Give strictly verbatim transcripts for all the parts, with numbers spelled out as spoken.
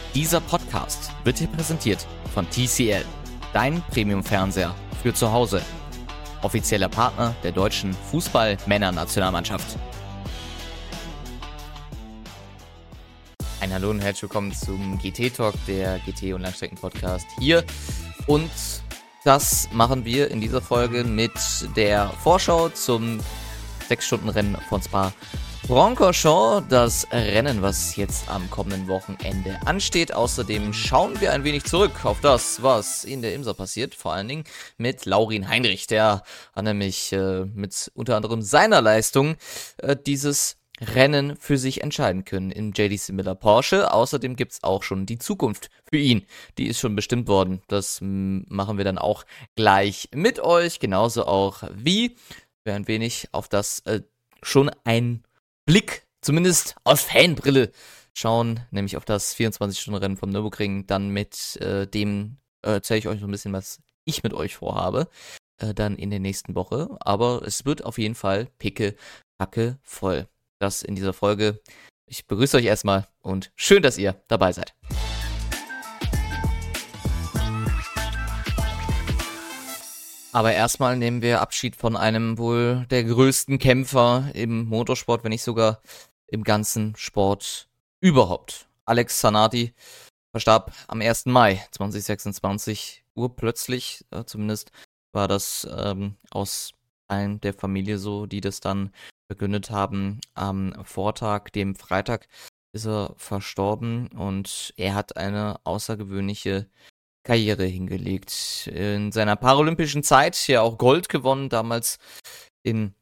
Dieser Podcast wird dir präsentiert von T C L, dein Premium-Fernseher für zu Hause. Offizieller Partner der deutschen Fußball-Männer-Nationalmannschaft. Ein Hallo und herzlich willkommen zum G T-Talk, der G T- und Langstrecken-Podcast hier. Und das machen wir in dieser Folge mit der Vorschau zum sechs-Stunden-Rennen von Spa-Francorchamps. Das Rennen, was jetzt am kommenden Wochenende ansteht. Außerdem schauen wir ein wenig zurück auf das, was in der IMSA passiert. Vor allen Dingen mit Laurin Heinrich. Der hat nämlich äh, mit unter anderem seiner Leistung äh, dieses Rennen für sich entscheiden können im J D C Miller Porsche. Außerdem gibt es auch schon die Zukunft für ihn. Die ist schon bestimmt worden. Das m- machen wir dann auch gleich mit euch. Genauso auch wie wir ein wenig auf das äh, schon ein Blick, zumindest aus Fanbrille, schauen. Nämlich auf das vierundzwanzig-Stunden-Rennen vom Nürburgring. Dann mit äh, dem äh, erzähle ich euch noch ein bisschen, was ich mit euch vorhabe. Äh, dann in der nächsten Woche. Aber es wird auf jeden Fall picke, packe voll. Das in dieser Folge. Ich begrüße euch erstmal und schön, dass ihr dabei seid. Aber erstmal nehmen wir Abschied von einem wohl der größten Kämpfer im Motorsport, wenn nicht sogar im ganzen Sport überhaupt. Alex Zanardi verstarb am ersten Mai zweitausendsechsundzwanzig urplötzlich. Äh, zumindest war das ähm, aus Teilen der Familie so, die das dann verkündet haben. Am Vortag, dem Freitag, ist er verstorben und er hat eine außergewöhnliche Karriere hingelegt. In seiner paralympischen Zeit ja auch Gold gewonnen, damals in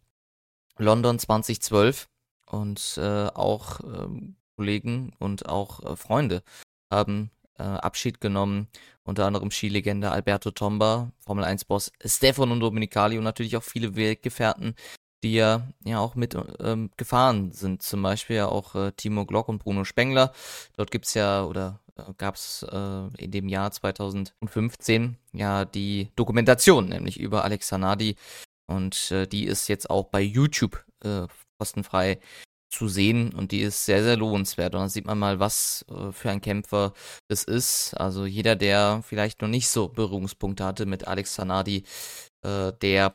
London zweitausendzwölf und äh, auch äh, Kollegen und auch äh, Freunde haben äh, Abschied genommen, unter anderem Skilegende Alberto Tomba, Formel eins Boss Stefano Domenicali und natürlich auch viele Weggefährten, die ja, ja auch mit ähm, gefahren sind. Zum Beispiel ja auch äh, Timo Glock und Bruno Spengler. Dort gibt's ja, oder äh, gab's äh, in dem Jahr zweitausendfünfzehn ja die Dokumentation, nämlich über Alex Zanardi. Und äh, die ist jetzt auch bei YouTube äh, kostenfrei zu sehen und die ist sehr, sehr lohnenswert. Und da sieht man mal, was äh, für ein Kämpfer das ist. Also jeder, der vielleicht noch nicht so Berührungspunkte hatte mit Alex Zanardi, äh, der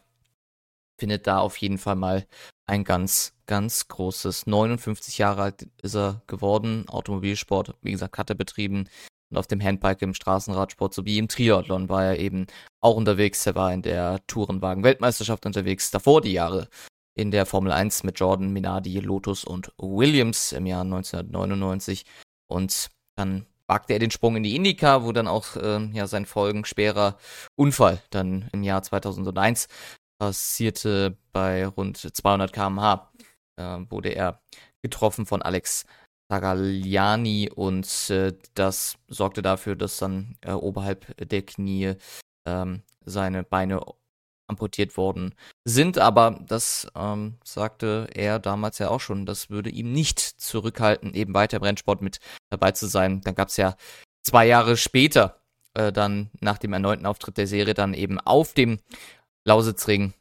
findet da auf jeden Fall mal ein ganz, ganz großes. neunundfünfzig Jahre alt ist er geworden, Automobilsport, wie gesagt, hat er betrieben und auf dem Handbike im Straßenradsport sowie im Triathlon war er eben auch unterwegs. Er war in der Tourenwagen-Weltmeisterschaft unterwegs, davor die Jahre in der Formel eins mit Jordan, Minardi, Lotus und Williams im Jahr neunzehnhundertneunundneunzig und dann wagte er den Sprung in die IndyCar, wo dann auch äh, ja sein folgenschwerer Unfall dann im Jahr zweitausendeins passierte. Bei rund zweihundert Kilometer pro Stunde äh, wurde er getroffen von Alex Zagagliani und äh, das sorgte dafür, dass dann äh, oberhalb der Knie ähm, seine Beine amputiert worden sind. Aber das ähm, sagte er damals ja auch schon, das würde ihm nicht zurückhalten, eben weiter im Rennsport mit dabei zu sein. Dann gab es ja zwei Jahre später, äh, dann nach dem erneuten Auftritt der Serie, dann eben auf dem Lausitzring,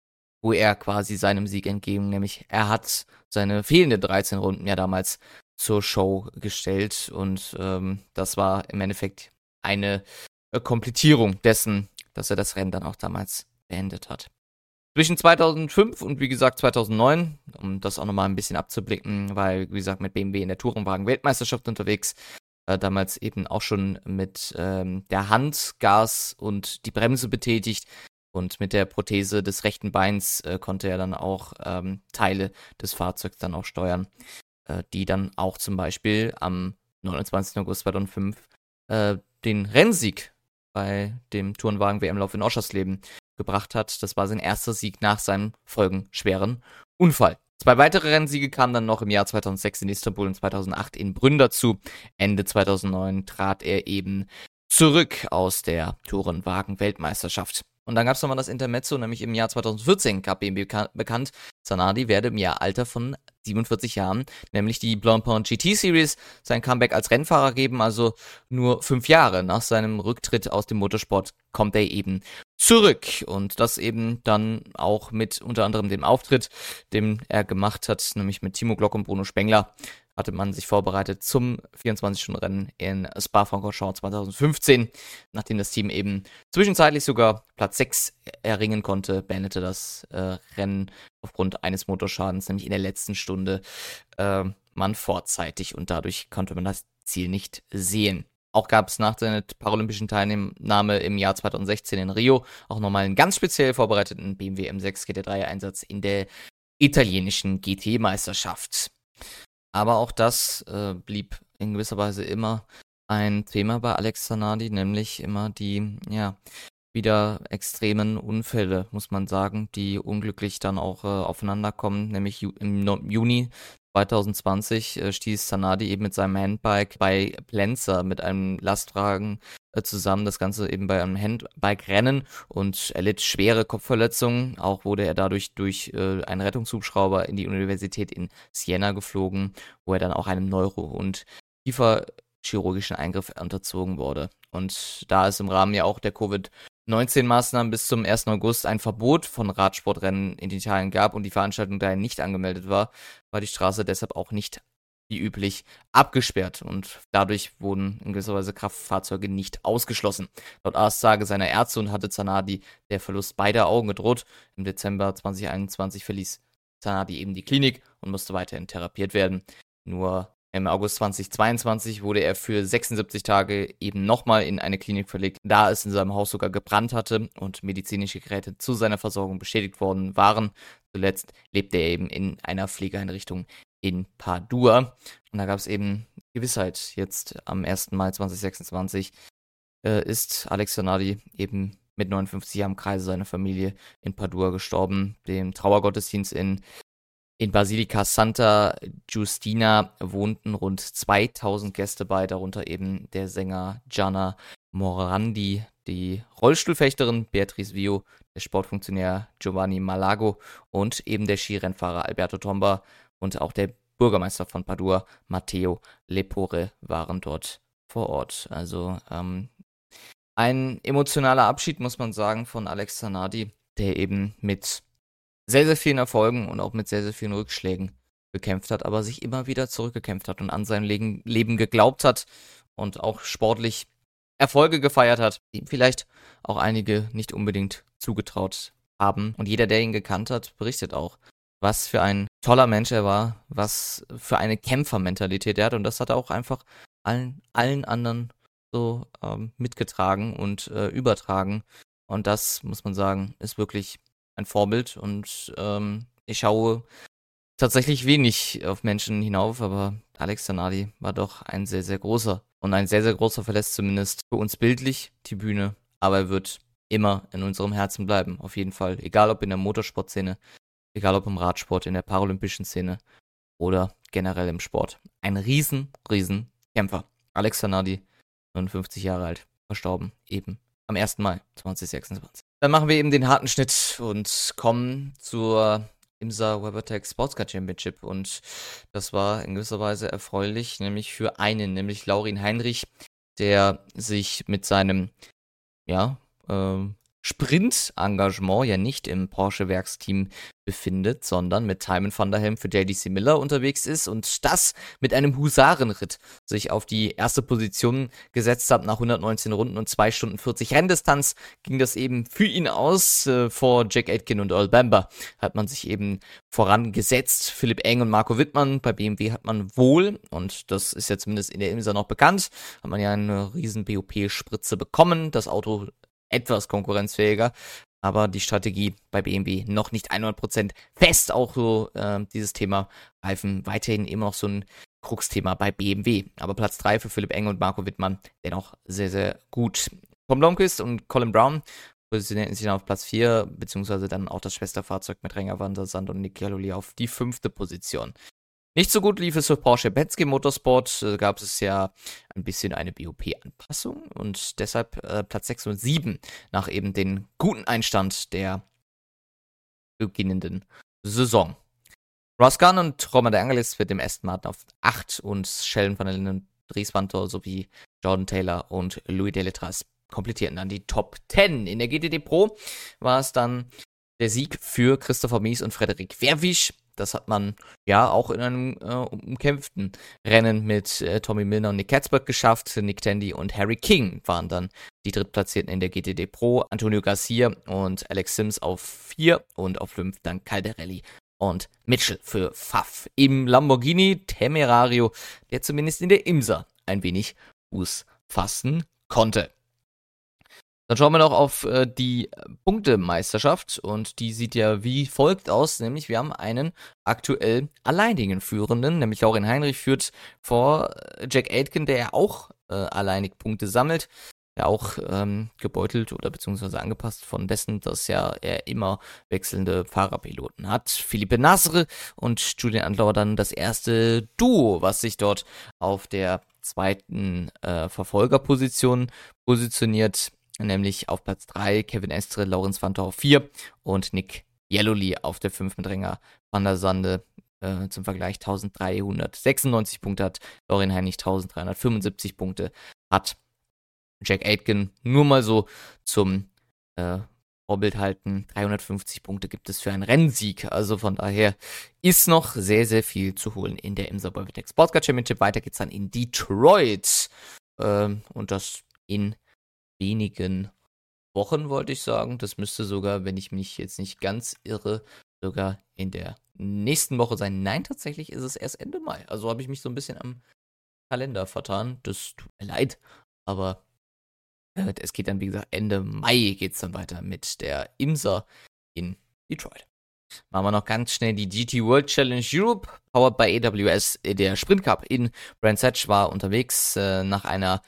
wo er quasi seinem Sieg entgegen, nämlich er hat seine fehlenden dreizehn Runden ja damals zur Show gestellt und ähm, das war im Endeffekt eine äh, Komplettierung dessen, dass er das Rennen dann auch damals beendet hat. Zwischen zweitausendfünf und wie gesagt zweitausendneun, um das auch nochmal ein bisschen abzublicken, weil wie gesagt mit B M W in der Tourenwagen-Weltmeisterschaft unterwegs, äh, damals eben auch schon mit ähm, der Hand Gas und die Bremse betätigt. Und mit der Prothese des rechten Beins äh, konnte er dann auch ähm, Teile des Fahrzeugs dann auch steuern, äh, die dann auch zum Beispiel am neunundzwanzigsten August zweitausendfünf äh, den Rennsieg bei dem Tourenwagen-W M-Lauf in Oschersleben gebracht hat. Das war sein erster Sieg nach seinem folgenschweren Unfall. Zwei weitere Rennsiege kamen dann noch im Jahr zweitausendsechs in Istanbul und zweitausendacht in Brünn dazu. Ende zweitausendneun trat er eben zurück aus der Tourenwagen-Weltmeisterschaft. Und dann gab es nochmal das Intermezzo, nämlich im Jahr zweitausendvierzehn gab B M W beka- bekannt, Zanardi werde im Jahr Alter von siebenundvierzig Jahren, nämlich die Blancpain G T Series, sein Comeback als Rennfahrer geben, also nur fünf Jahre nach seinem Rücktritt aus dem Motorsport kommt er eben zurück. Und das eben dann auch mit unter anderem dem Auftritt, den er gemacht hat, nämlich mit Timo Glock und Bruno Spengler, hatte man sich vorbereitet zum vierundzwanzig-Stunden-Rennen in Spa-Francorchamps zweitausendfünfzehn. Nachdem das Team eben zwischenzeitlich sogar Platz sechs erringen konnte, beendete das äh, Rennen aufgrund eines Motorschadens, nämlich in der letzten Stunde, äh, man vorzeitig, und dadurch konnte man das Ziel nicht sehen. Auch gab es nach der paralympischen Teilnahme im Jahr zweitausendsechzehn in Rio auch nochmal einen ganz speziell vorbereiteten B M W M sechs G T drei Einsatz in der italienischen G T-Meisterschaft. Aber auch das äh, blieb in gewisser Weise immer ein Thema bei Alex Zanardi, nämlich immer die, ja, wieder extremen Unfälle, muss man sagen, die unglücklich dann auch äh, aufeinanderkommen. Nämlich ju- im No- Juni zweitausendzwanzig äh, stieß Zanardi eben mit seinem Handbike bei Plenzer mit einem Lastwagen äh, zusammen. Das Ganze eben bei einem Handbike-Rennen, und erlitt schwere Kopfverletzungen. Auch wurde er dadurch durch äh, einen Rettungshubschrauber in die Universität in Siena geflogen, wo er dann auch einem Neuro- und Kieferchirurgischen Eingriff unterzogen wurde. Und da es im Rahmen ja auch der Covid neunzehn Maßnahmen bis zum ersten August ein Verbot von Radsportrennen in Italien gab und die Veranstaltung daher nicht angemeldet war, war die Straße deshalb auch nicht wie üblich abgesperrt, und dadurch wurden in gewisser Weise Kraftfahrzeuge nicht ausgeschlossen. Laut Aussage seiner Ärzte und hatte Zanardi der Verlust beider Augen gedroht. Im Dezember zweitausendeinundzwanzig verließ Zanardi eben die Klinik und musste weiterhin therapiert werden. Nur im August zweitausendzweiundzwanzig wurde er für sechsundsiebzig Tage eben nochmal in eine Klinik verlegt, da es in seinem Haus sogar gebrannt hatte und medizinische Geräte zu seiner Versorgung beschädigt worden waren. Zuletzt lebte er eben in einer Pflegeeinrichtung in Padua. Und da gab es eben Gewissheit. Jetzt am ersten Mai zweitausendsechsundzwanzig äh, ist Alex Zanardi eben mit neunundfünfzig Jahren im Kreise seiner Familie in Padua gestorben. Dem Trauergottesdienst in In Basilika Santa Giustina wohnten rund zweitausend Gäste bei, darunter eben der Sänger Gianna Morandi, die Rollstuhlfechterin Beatrice Vio, der Sportfunktionär Giovanni Malago und eben der Skirennfahrer Alberto Tomba, und auch der Bürgermeister von Padua, Matteo Lepore, waren dort vor Ort. Also ähm, ein emotionaler Abschied, muss man sagen, von Alex Zanardi, der eben mit sehr, sehr vielen Erfolgen und auch mit sehr, sehr vielen Rückschlägen gekämpft hat, aber sich immer wieder zurückgekämpft hat und an sein Leben, Leben geglaubt hat und auch sportlich Erfolge gefeiert hat, die ihm vielleicht auch einige nicht unbedingt zugetraut haben. Und jeder, der ihn gekannt hat, berichtet auch, was für ein toller Mensch er war, was für eine Kämpfermentalität er hat, und das hat er auch einfach allen, allen anderen so ähm, mitgetragen und äh, übertragen. Und das, muss man sagen, ist wirklich ein Vorbild, und ähm, ich schaue tatsächlich wenig auf Menschen hinauf, aber Alex Zanardi war doch ein sehr, sehr großer, und ein sehr, sehr großer verlässt zumindest für uns bildlich die Bühne, aber er wird immer in unserem Herzen bleiben, auf jeden Fall, egal ob in der Motorsportszene, egal ob im Radsport, in der paralympischen Szene oder generell im Sport. Ein riesen, riesen Kämpfer. Alex Zanardi, neunundfünfzig Jahre alt, verstorben eben am ersten Mai zweitausendsechsundzwanzig. Dann machen wir eben den harten Schnitt und kommen zur IMSA WeatherTech Sportscar Championship, und das war in gewisser Weise erfreulich, nämlich für einen, nämlich Laurin Heinrich, der sich mit seinem, ja, ähm, Sprint-Engagement ja nicht im Porsche-Werksteam befindet, sondern mit Tymon van der Helm für J D C Miller unterwegs ist, und das mit einem Husarenritt sich auf die erste Position gesetzt hat. Nach hundertneunzehn Runden und zwei Stunden vierzig Renndistanz ging das eben für ihn aus. Äh, vor Jack Aitken und Earl Bamber hat man sich eben vorangesetzt. Philipp Eng und Marco Wittmann bei B M W hat man wohl, und das ist ja zumindest in der IMSA noch bekannt, hat man ja eine riesen B O P-Spritze bekommen. Das Auto etwas konkurrenzfähiger, aber die Strategie bei B M W noch nicht hundert Prozent fest. Auch so äh, dieses Thema Reifen weiterhin immer noch so ein Kruxthema bei B M W. Aber Platz drei für Philipp Eng und Marco Wittmann dennoch sehr, sehr gut. Tom Blomqvist und Colin Brown positionierten sich dann auf Platz vier, beziehungsweise dann auch das Schwesterfahrzeug mit Renger van der Sand und Nick Galloway auf die fünfte Position. Nicht so gut lief es für Porsche Penske Motorsport, äh, gab es ja ein bisschen eine B O P-Anpassung, und deshalb äh, Platz sechs und sieben nach eben den guten Einstand der beginnenden Saison. Ross Gunn und Roman De Angelis mit dem Aston Martin auf acht und Sheldon van der Linden, Dries Van Tol sowie Jordan Taylor und Louis Deletras komplettierten dann die Top zehn. In der G T D Pro war es dann der Sieg für Christopher Mies und Frederik Verwisch. Das hat man ja auch in einem äh, umkämpften Rennen mit äh, Tommy Milner und Nick Katzberg geschafft. Nick Tandy und Harry King waren dann die Drittplatzierten in der G T D Pro. Antonio Garcia und Alex Sims auf vier und auf fünf dann Calderelli und Mitchell für Pfaff. Im Lamborghini Temerario, der zumindest in der IMSA ein wenig Fuß fassen konnte. Dann schauen wir noch auf äh, die Punktemeisterschaft und die sieht ja wie folgt aus, nämlich wir haben einen aktuell alleinigen Führenden, nämlich Laurin Heinrich führt vor Jack Aitken, der ja auch äh, alleinig Punkte sammelt, ja auch ähm, gebeutelt oder beziehungsweise angepasst von dessen, dass ja er immer wechselnde Fahrerpiloten hat. Philippe Nasr und Julian Andlauer dann das erste Duo, was sich dort auf der zweiten äh, Verfolgerposition positioniert, nämlich auf Platz drei Kevin Estre, Laurens Vanthoor auf vier und Nick Jelloli auf der fünf mit Renger van der Sande. Äh, zum Vergleich dreizehnhundertsechsundneunzig Punkte hat Laurin Heinrich, dreizehnhundertfünfundsiebzig Punkte hat Jack Aitken. Nur mal so zum äh, Vorbild halten, dreihundertfünfzig Punkte gibt es für einen Rennsieg, also von daher ist noch sehr, sehr viel zu holen in der IMSA Boyvetech Sportscar Championship. Weiter geht's dann in Detroit ähm, und das in wenigen Wochen, wollte ich sagen. Das müsste sogar, wenn ich mich jetzt nicht ganz irre, sogar in der nächsten Woche sein. Nein, tatsächlich ist es erst Ende Mai. Also habe ich mich so ein bisschen am Kalender vertan. Das tut mir leid. Aber äh, es geht dann, wie gesagt, Ende Mai geht es dann weiter mit der IMSA in Detroit. Machen wir noch ganz schnell die G T World Challenge Europe, powered by A W S. Der Sprint Cup in Brands Hatch war unterwegs äh, nach einer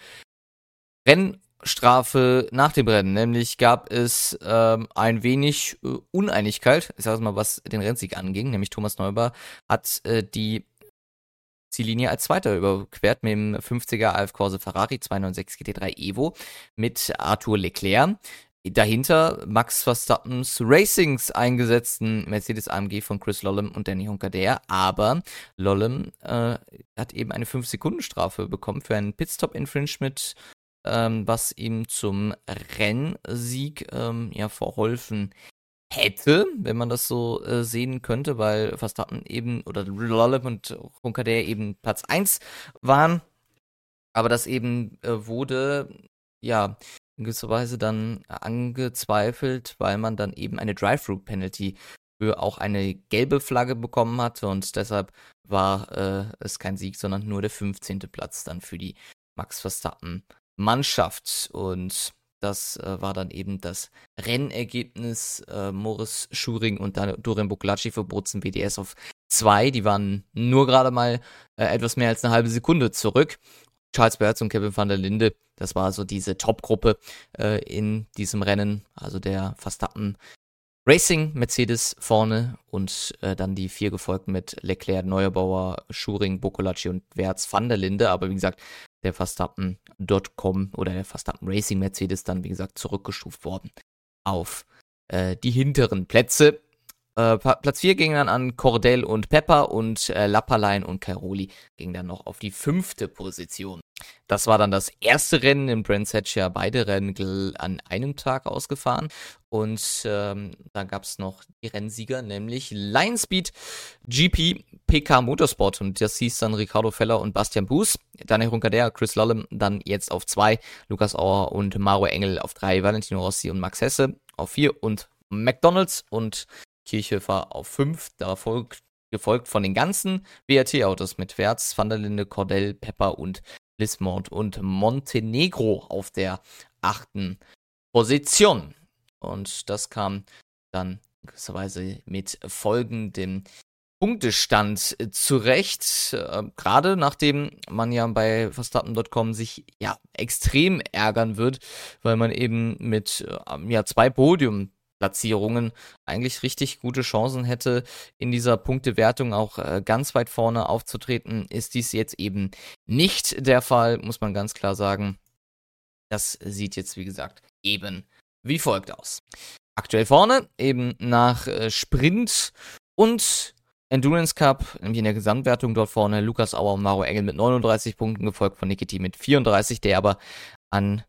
Rennstrafe nach dem Rennen. Nämlich gab es ähm, ein wenig äh, Uneinigkeit, ich sage mal, was den Rennsieg anging. Nämlich Thomas Neuber hat äh, die Ziellinie als Zweiter überquert mit dem fünfziger Alf Corse Ferrari zwei neun sechs G T drei Evo mit Arthur Leclerc. Dahinter Max Verstappens Racings eingesetzten Mercedes A M G von Chris Lollem und Danny Hunkader, aber Lollem äh, hat eben eine fünf Sekunden Strafe bekommen für ein Pitstop-Infringement, ähm, was ihm zum Rennsieg ähm, ja verholfen hätte, wenn man das so äh, sehen könnte, weil Verstappen eben, oder Lollem und Hunkader eben Platz eins waren, aber das eben äh, wurde, ja, in gewisser Weise dann angezweifelt, weil man dann eben eine Drive-Thru-Penalty für auch eine gelbe Flagge bekommen hatte und deshalb war äh, es kein Sieg, sondern nur der fünfzehnte Platz dann für die Max Verstappen-Mannschaft und das äh, war dann eben das Rennergebnis. Äh, Moritz Schuring und dann Dorian Buccolacci für Bozen W D S auf zwei, die waren nur gerade mal äh, etwas mehr als eine halbe Sekunde zurück. Charles Bertz und Kevin van der Linde, das war so diese Top-Gruppe äh, in diesem Rennen, also der Verstappen Racing Mercedes vorne und äh, dann die vier gefolgt mit Leclerc, Neubauer, Schuring, Buccolacci und Wertz van der Linde, aber wie gesagt, der Verstappen Punkt com oder der Verstappen Racing Mercedes dann, wie gesagt, zurückgestuft worden auf äh, die hinteren Plätze. Äh, Platz vier ging dann an Cordell und Pepper und äh, Lapperlein und Cairoli ging dann noch auf die fünfte Position. Das war dann das erste Rennen in Brands Hatch, ja beide Rennen gl- an einem Tag ausgefahren und ähm, dann gab es noch die Rennsieger, nämlich Lionspeed G P P K Motorsport und das hieß dann Ricardo Feller und Bastian Buß, Daniel Hunkader, Chris Lollem dann jetzt auf zwei, Lukas Auer und Maro Engel auf drei, Valentino Rossi und Max Hesse auf vier und McDonalds und Kirchhöfer auf fünf, da folgt, gefolgt von den ganzen W R T-Autos mit Wertz, Van der Linde, Cordell, Pepper und Lismont und Montenegro auf der achten Position. Und das kam dann gewisserweise mit folgendem Punktestand zurecht. Äh, Gerade nachdem man ja bei Verstappen Punkt com sich ja extrem ärgern wird, weil man eben mit äh, ja, zwei Podium Platzierungen eigentlich richtig gute Chancen hätte, in dieser Punktewertung auch äh, ganz weit vorne aufzutreten, ist dies jetzt eben nicht der Fall, muss man ganz klar sagen. Das sieht jetzt, wie gesagt, eben wie folgt aus. Aktuell vorne, eben nach äh, Sprint und Endurance Cup, nämlich in der Gesamtwertung dort vorne, Lukas Auer und Maro Engel mit neununddreißig Punkten, gefolgt von Nikiti mit vierunddreißig, der aber an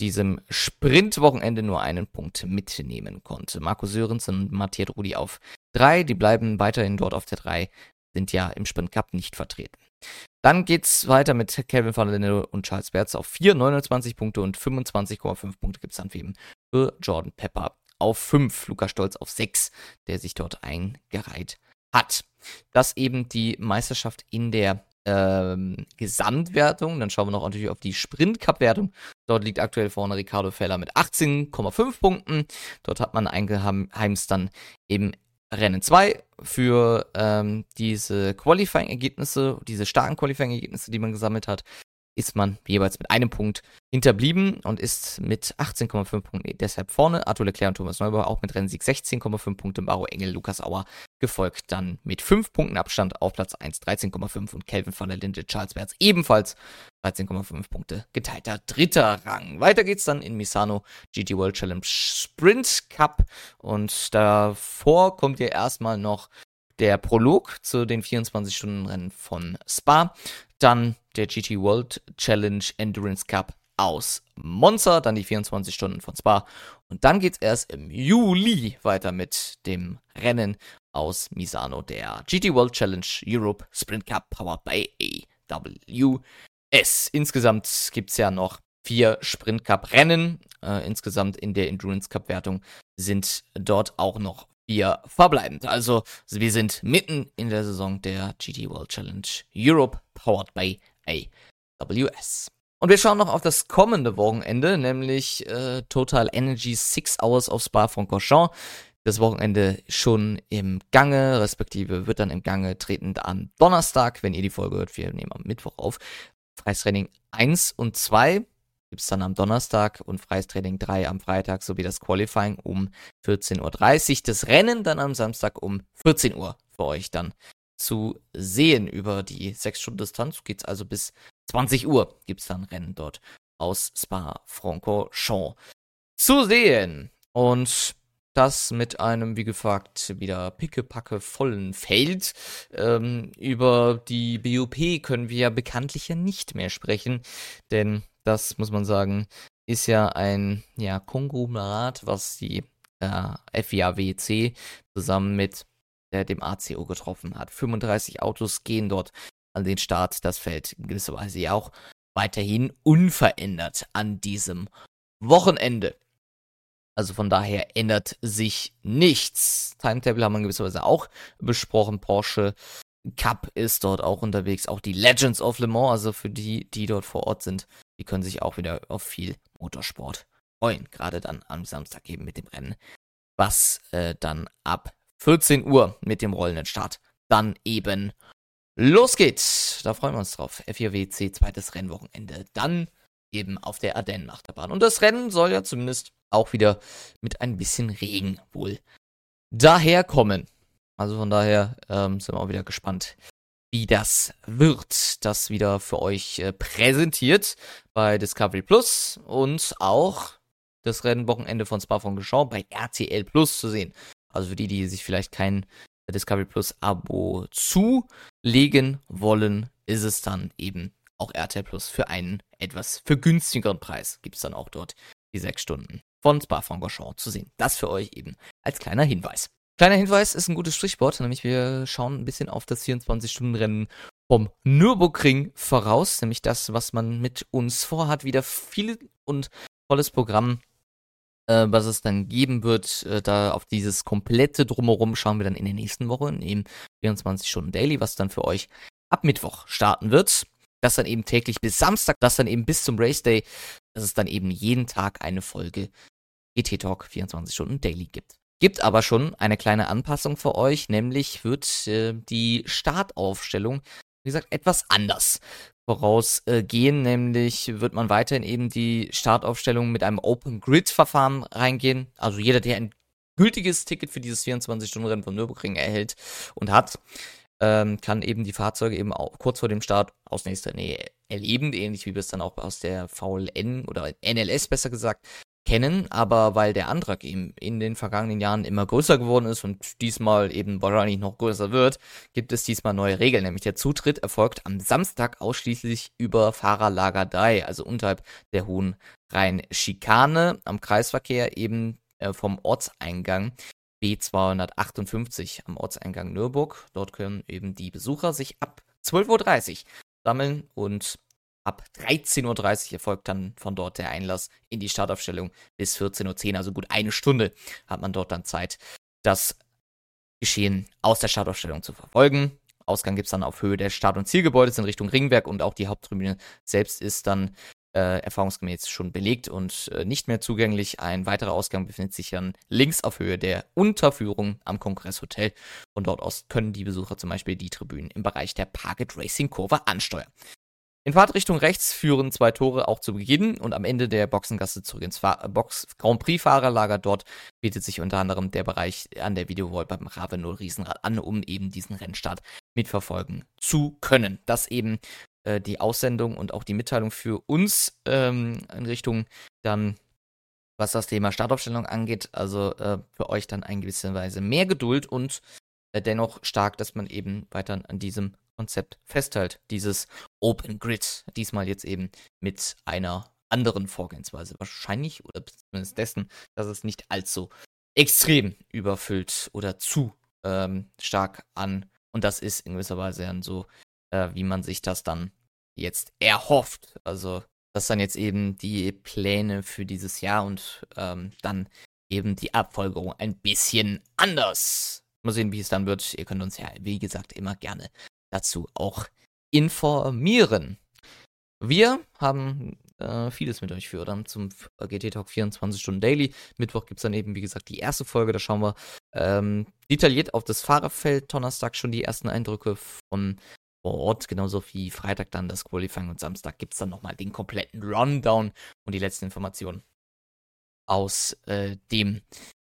diesem Sprintwochenende nur einen Punkt mitnehmen konnte. Marco Sörensen und Mathieu Rudi auf drei, die bleiben weiterhin dort auf der drei, sind ja im Sprint Cup nicht vertreten. Dann geht's weiter mit Kelvin van der Linde und Charles Berz auf vier, neunundzwanzig Punkte und fünfundzwanzig Komma fünf Punkte gibt es dann für eben für Jordan Pepper auf fünf, Lukas Stolz auf sechs, der sich dort eingereiht hat. Das eben die Meisterschaft in der ähm, Gesamtwertung. Dann schauen wir noch natürlich auf die Sprint-Cup-Wertung. Dort liegt aktuell vorne Ricardo Feller mit achtzehn Komma fünf Punkten. Dort hat man eingeheimst dann eben Rennen zwei für ähm, diese Qualifying-Ergebnisse, diese starken Qualifying-Ergebnisse, die man gesammelt hat, ist man jeweils mit einem Punkt hinterblieben und ist mit achtzehn Komma fünf Punkten deshalb vorne. Arthur Leclerc und Thomas Neubauer auch mit Rennsieg sechzehn Komma fünf Punkte, Maro Engel, Lukas Auer gefolgt dann mit fünf Punkten Abstand auf Platz eins, dreizehn Komma fünf und Kelvin van der Linde, Charles Berz ebenfalls dreizehn Komma fünf Punkte, geteilter dritter Rang. Weiter geht's dann in Misano G T World Challenge Sprint Cup und davor kommt ja erstmal noch der Prolog zu den vierundzwanzig-Stunden-Rennen von Spa, dann der G T World Challenge Endurance Cup aus Monza, dann die vierundzwanzig Stunden von Spa und dann geht's erst im Juli weiter mit dem Rennen aus Misano, der G T World Challenge Europe Sprint Cup powered by A W S. Insgesamt gibt's ja noch vier Sprint Cup Rennen, äh, insgesamt in der Endurance Cup Wertung sind dort auch noch vier verbleibend. Also wir sind mitten in der Saison der G T World Challenge Europe powered by A W S. Und wir schauen noch auf das kommende Wochenende, nämlich äh, Total Energy Six Hours of Spa-Francorchamps. Das Wochenende schon im Gange, respektive wird dann im Gange treten am Donnerstag, wenn ihr die Folge hört, wir nehmen am Mittwoch auf. Freies Training eins und zwei gibt es dann am Donnerstag und Freies Training drei am Freitag sowie das Qualifying um vierzehn Uhr dreißig. Das Rennen dann am Samstag um vierzehn Uhr für euch dann zu sehen. Über die sechs Stunden Distanz geht es also bis zwanzig Uhr gibt es dann Rennen dort aus Spa-Francorchamps zu sehen. Und das mit einem, wie gesagt, wieder pickepacke vollen Feld. Ähm, über die B U P können wir ja bekanntlich ja nicht mehr sprechen, denn das, muss man sagen, ist ja ein ja, Konglomerat, was die äh, F I A W C zusammen mit äh, dem A C O getroffen hat. fünfunddreißig Autos gehen dort an den Start. Das Feld in gewisser Weise ja auch weiterhin unverändert an diesem Wochenende. Also von daher ändert sich nichts. Timetable haben wir in gewisser Weise auch besprochen. Porsche Cup ist dort auch unterwegs. Auch die Legends of Le Mans, also für die, die dort vor Ort sind, die können sich auch wieder auf viel Motorsport freuen. Gerade dann am Samstag eben mit dem Rennen, was äh, dann ab vierzehn Uhr mit dem rollenden Start dann eben losgeht. Da freuen wir uns drauf. F I A W C, zweites Rennwochenende. Dann eben auf der Ardennen-Achterbahn. Und das Rennen soll ja zumindest auch wieder mit ein bisschen Regen wohl daherkommen. Also von daher ähm, sind wir auch wieder gespannt, wie das wird. Das wieder für euch äh, präsentiert bei Discovery Plus und auch das Rennwochenende von Spa-Francorchamps bei R T L Plus zu sehen. Also für die, die sich vielleicht kein Discovery Plus Abo zulegen wollen, ist es dann eben auch R T L Plus für einen etwas vergünstigeren Preis. Gibt es dann auch dort die sechs Stunden von Spa-Francorchamps zu sehen. Das für euch eben als kleiner Hinweis. Kleiner Hinweis ist ein gutes Stichwort, nämlich wir schauen ein bisschen auf das vierundzwanzig-Stunden-Rennen vom Nürburgring voraus, nämlich das, was man mit uns vorhat. Wieder viel und tolles Programm, äh, was es dann geben wird. Äh, da auf dieses komplette Drumherum schauen wir dann in der nächsten Woche, im vierundzwanzig-Stunden-Daily, was dann für euch ab Mittwoch starten wird. Das dann eben täglich bis Samstag, das dann eben bis zum Race Day, dass es dann eben jeden Tag eine Folge G T Talk vierundzwanzig Stunden Daily gibt. Gibt aber schon eine kleine Anpassung für euch, nämlich wird äh, die Startaufstellung, wie gesagt, etwas anders vorausgehen, äh, nämlich wird man weiterhin eben die Startaufstellung mit einem Open Grid Verfahren reingehen, also jeder, der ein gültiges Ticket für dieses vierundzwanzig-Stunden-Rennen von Nürburgring erhält und hat, ähm, kann eben die Fahrzeuge eben auch kurz vor dem Start aus nächster Nähe erleben, ähnlich wie wir es dann auch aus der V L N oder N L S besser gesagt kennen, aber weil der Antrag eben in den vergangenen Jahren immer größer geworden ist und diesmal eben wahrscheinlich noch größer wird, gibt es diesmal neue Regeln, nämlich der Zutritt erfolgt am Samstag ausschließlich über Fahrerlager drei, also unterhalb der Hohen Rhein-Schikane, am Kreisverkehr eben äh, vom Ortseingang B zweihundertachtundfünfzig am Ortseingang Nürburg. Dort können eben die Besucher sich ab zwölf Uhr dreißig sammeln und ab dreizehn Uhr dreißig erfolgt dann von dort der Einlass in die Startaufstellung bis vierzehn Uhr zehn, also gut eine Stunde hat man dort dann Zeit, das Geschehen aus der Startaufstellung zu verfolgen. Ausgang gibt es dann auf Höhe der Start- und Zielgebäudes in Richtung Ringberg und auch die Haupttribüne selbst ist dann äh, erfahrungsgemäß schon belegt und äh, nicht mehr zugänglich. Ein weiterer Ausgang befindet sich dann links auf Höhe der Unterführung am Kongresshotel. Von dort aus können die Besucher zum Beispiel die Tribünen im Bereich der Parket Racing Kurve ansteuern. In Fahrtrichtung rechts führen zwei Tore auch zu Beginn und am Ende der Boxengasse zurück ins Fahr- Box Grand Prix Fahrerlager. Dort bietet sich unter anderem der Bereich an der Videowall beim Ravenel Riesenrad an, um eben diesen Rennstart mitverfolgen zu können. Das eben äh, die Aussendung und auch die Mitteilung für uns ähm, in Richtung dann, was das Thema Startaufstellung angeht. Also äh, für euch dann in gewisser Weise mehr Geduld und äh, dennoch stark, dass man eben weiter an diesem Konzept festhält, dieses Open Grid, diesmal jetzt eben mit einer anderen Vorgehensweise. Wahrscheinlich, oder zumindest dessen, dass es nicht allzu extrem überfüllt oder zu ähm, stark an. Und das ist in gewisser Weise dann so, äh, wie man sich das dann jetzt erhofft. Also das dann jetzt eben die Pläne für dieses Jahr und ähm, dann eben die Abfolgerung ein bisschen anders. Mal sehen, wie es dann wird. Ihr könnt uns ja, wie gesagt, immer gerne dazu auch informieren. Wir haben äh, vieles mit euch für dann zum G T Talk vierundzwanzig Stunden Daily. Mittwoch gibt es dann eben, wie gesagt, die erste Folge. Da schauen wir ähm, detailliert auf das Fahrerfeld. Donnerstag schon die ersten Eindrücke von vor Ort, genauso wie Freitag dann das Qualifying und Samstag gibt es dann nochmal den kompletten Rundown und die letzten Informationen aus äh, dem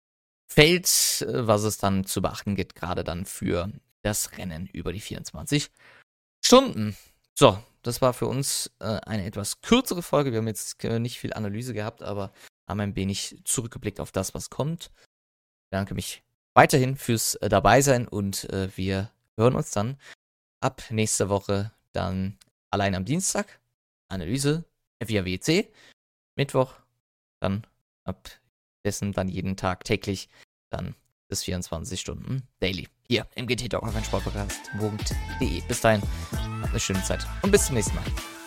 Feld, äh, was es dann zu beachten gibt, gerade dann für das Rennen über die vierundzwanzig Stunden. So, das war für uns äh, eine etwas kürzere Folge. Wir haben jetzt äh, nicht viel Analyse gehabt, aber haben ein wenig zurückgeblickt auf das, was kommt. Ich danke mich weiterhin fürs äh, Dabeisein und äh, wir hören uns dann ab nächster Woche dann allein am Dienstag. Analyse via W C. Mittwoch dann ab dessen dann jeden Tag täglich dann bis vierundzwanzig Stunden Daily. Hier im G T Talk auf Sportpodcast punkt de. Bis dahin, habt eine schöne Zeit und bis zum nächsten Mal.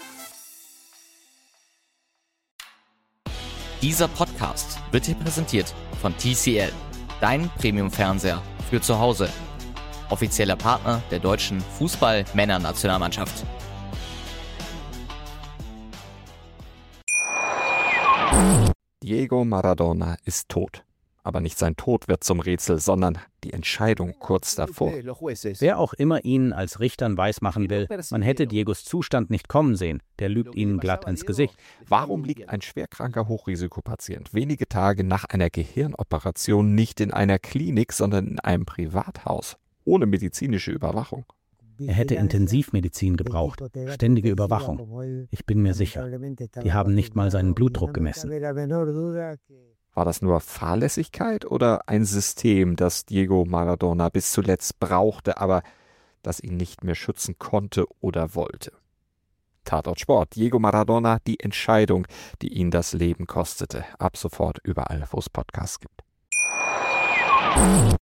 Dieser Podcast wird dir präsentiert von T C L, dein Premium-Fernseher für zu Hause. Offizieller Partner der deutschen Fußball-Männer-Nationalmannschaft. Diego Maradona ist tot. Aber nicht sein Tod wird zum Rätsel, sondern die Entscheidung kurz davor. Wer auch immer Ihnen als Richtern weismachen will, man hätte Diegos Zustand nicht kommen sehen, der lügt Ihnen glatt ins Gesicht. Warum liegt ein schwerkranker Hochrisikopatient wenige Tage nach einer Gehirnoperation nicht in einer Klinik, sondern in einem Privathaus, ohne medizinische Überwachung? Er hätte Intensivmedizin gebraucht, ständige Überwachung. Ich bin mir sicher, die haben nicht mal seinen Blutdruck gemessen. War das nur Fahrlässigkeit oder ein System, das Diego Maradona bis zuletzt brauchte, aber das ihn nicht mehr schützen konnte oder wollte? Tatort Sport. Diego Maradona, die Entscheidung, die ihn das Leben kostete. Ab sofort überall, wo es Podcasts gibt.